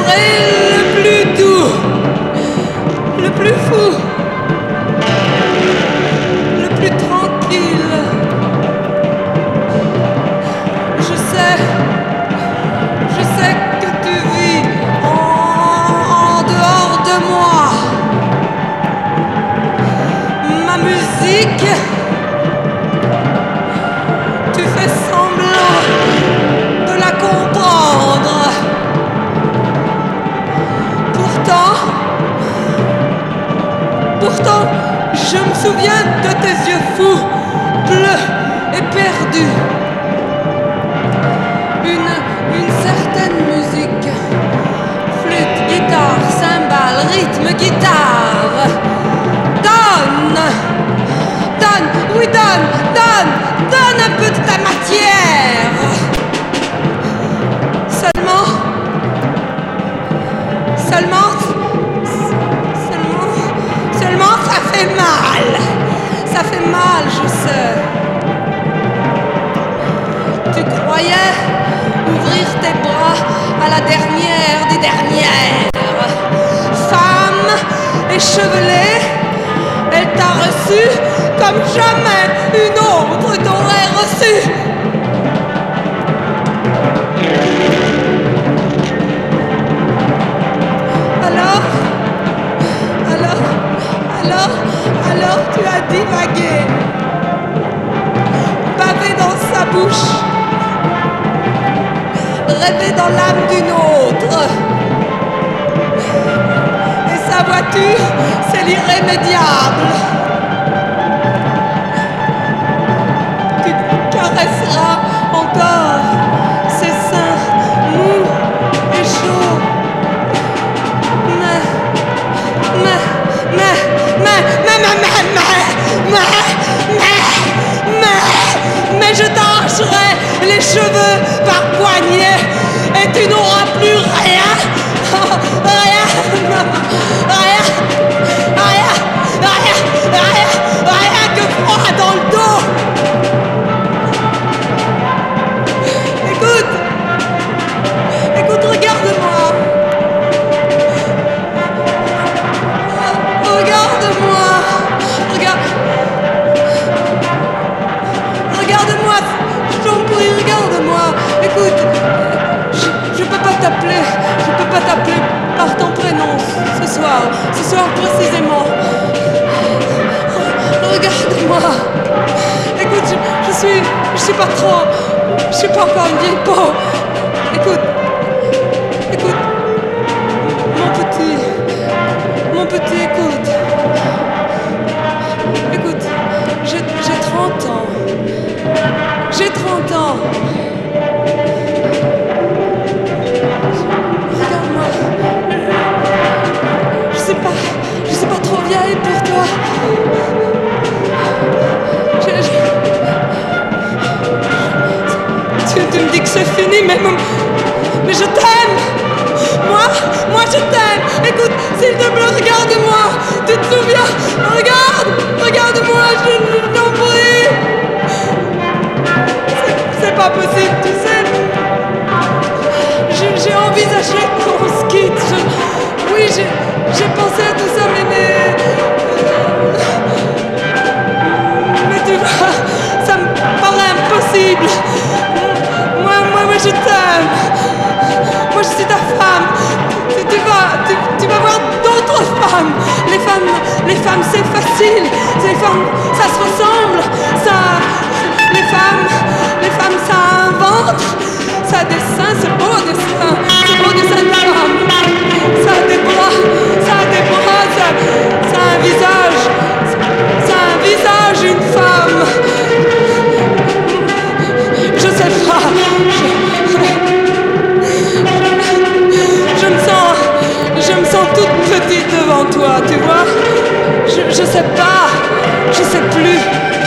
serai le plus doux, le plus fou, le plus tranquille. Je sais que tu vis en dehors de moi. Ma musique, tu fais semblant de la comprendre. Pourtant, je me souviens de tes yeux fous, bleus et perdus. Une certaine musique, flûte, guitare, cymbale, rythme, guitare. Donne, oui donne un peu de ta matière. Seulement, ça fait mal. Ça fait mal, je sais. Tu croyais ouvrir tes bras à la dernière des dernières. Femme échevelée, elle t'a reçu comme jamais une autre t'aurait reçu. Alors tu as divagué, bavé dans sa bouche, rêvé dans l'âme d'une autre. Et sa voiture, c'est l'irrémédiable. Tu caresseras encore ses seins mous et chauds. Mais je t'arracherai les cheveux par poignée et tu n'auras plus rien. Rien que froid dans le dos. Écoute, regarde-moi. Regarde-moi, je t'en prie, regarde-moi. Écoute, je peux pas t'appeler par ton prénom ce soir précisément. Regarde-moi. Écoute, je suis pas trop, je suis pas encore une vieille peau. Écoute, mon petit, écoute. Écoute, j'ai 30 ans. J'ai 30 ans. Regarde-moi. Je sais pas trop vieille pour toi. Tu me dis que c'est fini, mais je t'aime. Moi je t'aime. Écoute, s'il te plaît, regarde-moi. Tu te souviens? Regarde-moi, je t'en prie. C'est pas possible, tu sais. J'ai envisagé qu'on se quitte. Oui, j'ai pensé à tout ça, mais tu vois, ça me paraît impossible. Moi, je t'aime. Moi, je suis ta femme. Tu vas voir d'autres femmes. Les femmes, c'est facile. Les femmes, ça se ressemble. Les femmes, ça a un ventre. Ça a des seins, c'est beau des seins. C'est beau des seins de femme. Ça a des bras, ça a un visage. Ça a un visage, une femme. Je sais pas. Je me sens toute petite devant toi, tu vois. Je sais pas. Je sais plus.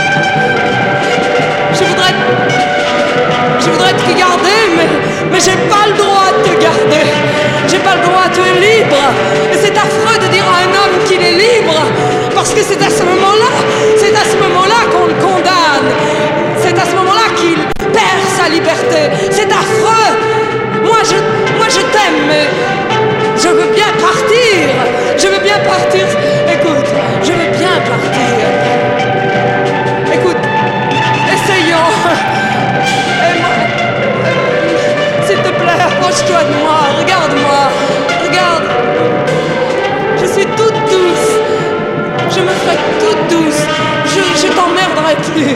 Je voudrais te garder, mais j'ai pas le droit de te garder. J'ai pas le droit, tu es libre. Et c'est affreux de dire à un homme qu'il est libre, parce que c'est à ce moment-là qu'on le condamne. C'est à ce moment-là qu'il perd sa liberté. C'est affreux. Moi je t'aime, Approche-toi de moi, regarde-moi, regarde. Je suis toute douce. Je me ferai toute douce. Je t'emmerderai plus.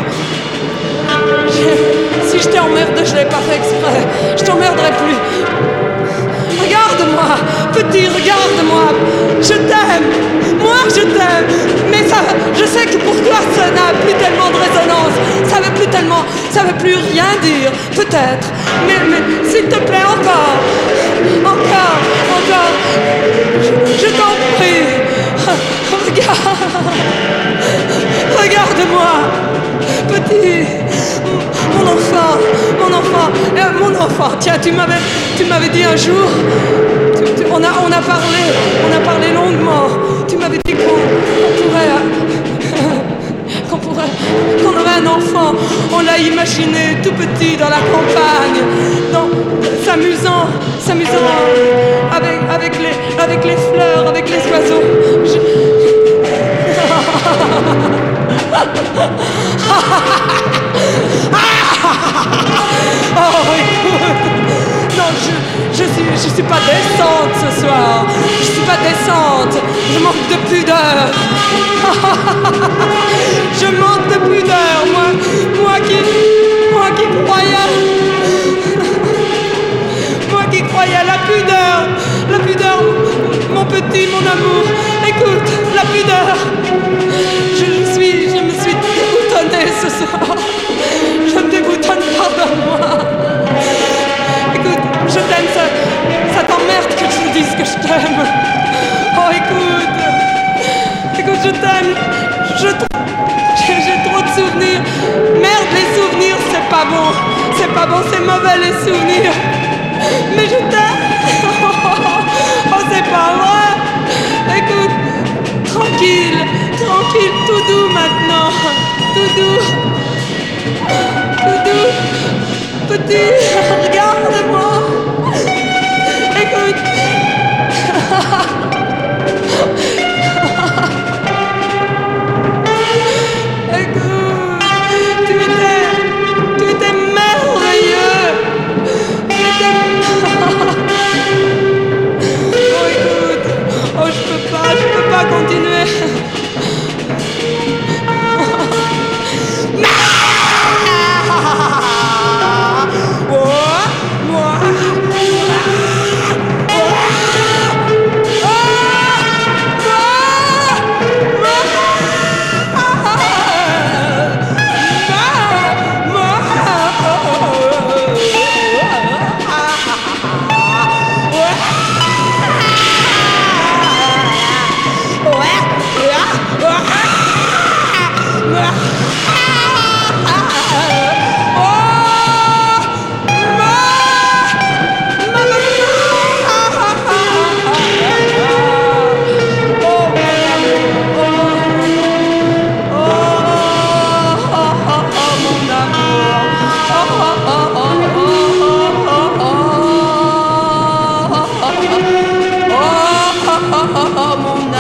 Si je t'emmerde, je l'ai pas fait exprès. Je t'emmerderai plus. Regarde-moi, petit, regarde-moi. Je t'aime. Moi, je t'aime. Mais ça, je sais que pour toi, ça n'a plus tellement de résonance. Ça veut plus rien dire, peut-être. Mais s'il te plaît, encore. Je t'en prie. Regarde-moi. Petit, mon enfant, tiens, tu m'avais dit un jour, on a parlé longuement, tu m'avais dit qu'on aurait un enfant, on l'a imaginé tout petit dans la campagne, s'amusant avec les fleurs, avec les oiseaux. Oh, écoute. Non, je suis pas décente ce soir. Je suis pas décente. Je manque de pudeur. Je manque de pudeur. Moi qui croyais à la pudeur, mon petit, mon amour. Écoute, la pudeur. Je me suis déboutonnée ce soir. Je me déboutonne, pardonne-moi. Écoute, je t'aime, ça t'emmerde que je te dise que je t'aime. Oh, écoute, je t'aime. J'ai trop de souvenirs. Merde, les souvenirs, c'est pas bon, c'est mauvais les souvenirs. Mais je t'aime. Oh, c'est pas vrai. Écoute, tranquille, tout doux maintenant. Tout doux. Petit, regarde-moi. Écoute. Écoute, tu étais merveilleux. Oh, écoute. Oh, je peux pas continuer. Oh, mon